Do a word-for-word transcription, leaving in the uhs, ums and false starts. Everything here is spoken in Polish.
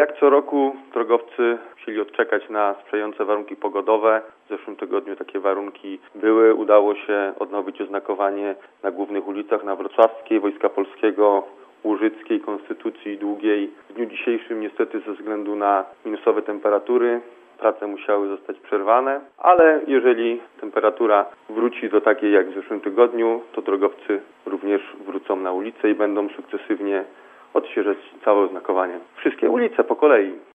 Jak co roku drogowcy musieli odczekać na sprzyjające warunki pogodowe. W zeszłym tygodniu takie warunki były. Udało się odnowić oznakowanie na głównych ulicach, na Wrocławskiej, Wojska Polskiego, Łużyckiej, Konstytucji, Długiej. W dniu dzisiejszym niestety ze względu na minusowe temperatury prace musiały zostać przerwane, ale jeżeli temperatura wróci do takiej jak w zeszłym tygodniu, to drogowcy również wrócą na ulicę i będą sukcesywnie odświeżać całe oznakowanie. Wszystkie ulice po kolei.